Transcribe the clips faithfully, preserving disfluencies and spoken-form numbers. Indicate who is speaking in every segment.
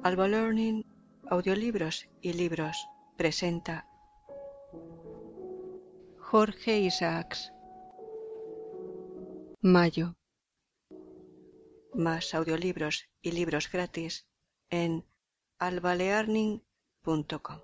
Speaker 1: Alba Learning, audiolibros y libros, presenta Jorge Isaacs. Mayo. Más audiolibros y libros gratis en alba learning punto com.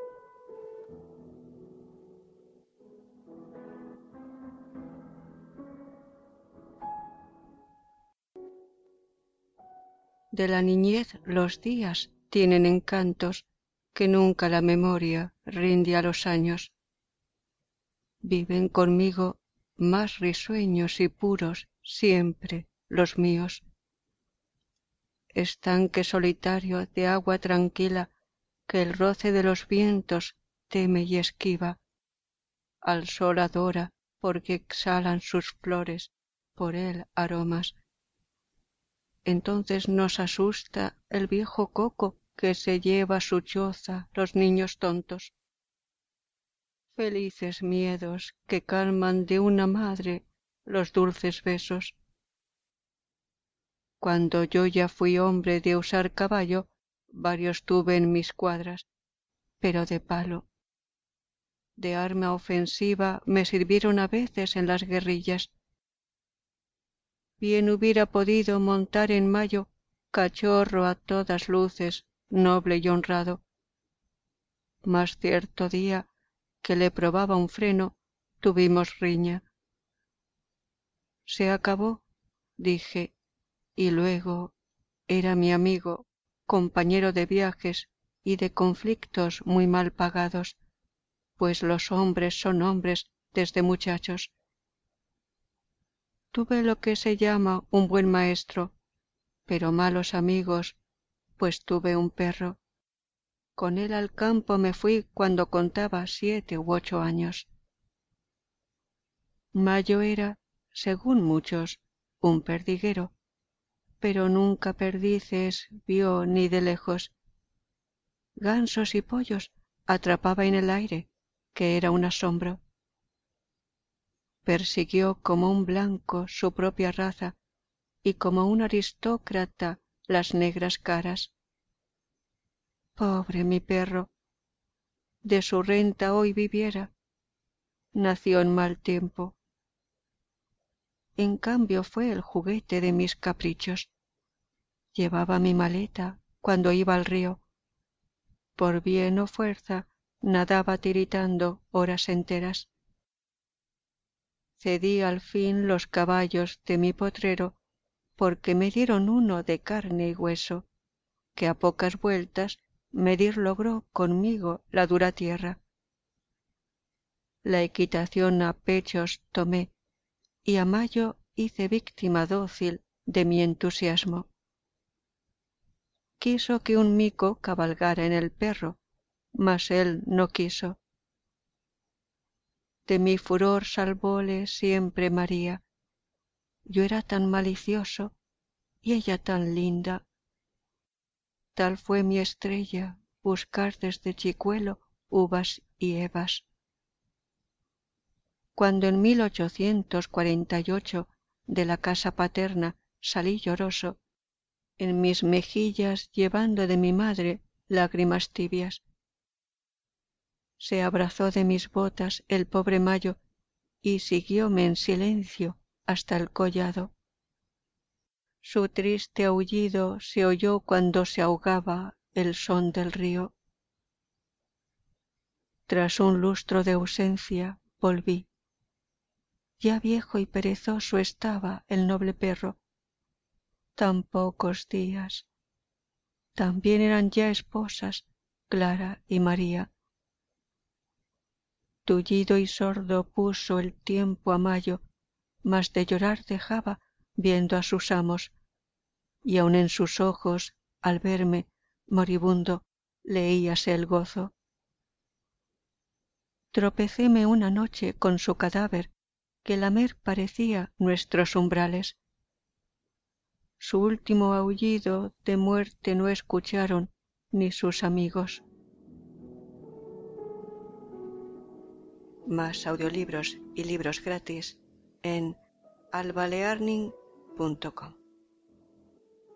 Speaker 1: De la niñez los días tienen encantos que nunca la memoria rinde a los años. Viven conmigo más risueños y puros siempre los míos. Estanque solitario de agua tranquila que el roce de los vientos teme y esquiva. Al sol adora porque exhalan sus flores por él aromas. Entonces nos asusta el viejo coco que se lleva a su choza los niños tontos. Felices miedos que calman de una madre los dulces besos. Cuando yo ya fui hombre de usar caballo, varios tuve en mis cuadras, pero de palo. De arma ofensiva me sirvieron a veces en las guerrillas. Bien hubiera podido montar en mayo cachorro a todas luces, noble y honrado. Mas cierto día que le probaba un freno, tuvimos riña. Se acabó, dije, y luego era mi amigo, compañero de viajes y de conflictos muy mal pagados, pues los hombres son hombres desde muchachos. Tuve lo que se llama un buen maestro, pero malos amigos, pues tuve un perro. Con él al campo me fui cuando contaba siete u ocho años. Mayo era, según muchos, un perdiguero, pero nunca perdices vio ni de lejos. Gansos y pollos atrapaba en el aire, que era un asombro. Persiguió como un blanco su propia raza y como un aristócrata las negras caras. Pobre mi perro, de su renta hoy viviera. Nació en mal tiempo. En cambio fue el juguete de mis caprichos. Llevaba mi maleta cuando iba al río. Por bien o fuerza nadaba tiritando horas enteras. Cedí al fin los caballos de mi potrero porque me dieron uno de carne y hueso, que a pocas vueltas medir logró conmigo la dura tierra. La equitación a pechos tomé y a Mayo hice víctima dócil de mi entusiasmo. Quiso que un mico cabalgara en el perro, mas él no quiso. De mi furor salvóle siempre María. Yo era tan malicioso y ella tan linda. Tal fue mi estrella buscar desde chicuelo uvas y evas. Cuando en mil ochocientos cuarenta y ocho de la casa paterna salí lloroso, en mis mejillas llevando de mi madre lágrimas tibias. Se abrazó de mis botas el pobre Mayo y siguióme en silencio hasta el collado. Su triste aullido se oyó cuando se ahogaba el son del río. Tras un lustro de ausencia volví. Ya viejo y perezoso estaba el noble perro. Tan pocos días. También eran ya esposas Clara y María. Tullido y sordo puso el tiempo a Mayo, mas de llorar dejaba viendo a sus amos, y aun en sus ojos, al verme moribundo, leíase el gozo. Tropecéme una noche con su cadáver, que lamer parecía nuestros umbrales. Su último aullido de muerte no escucharon ni sus amigos. Más audiolibros y libros gratis en alba learning punto com.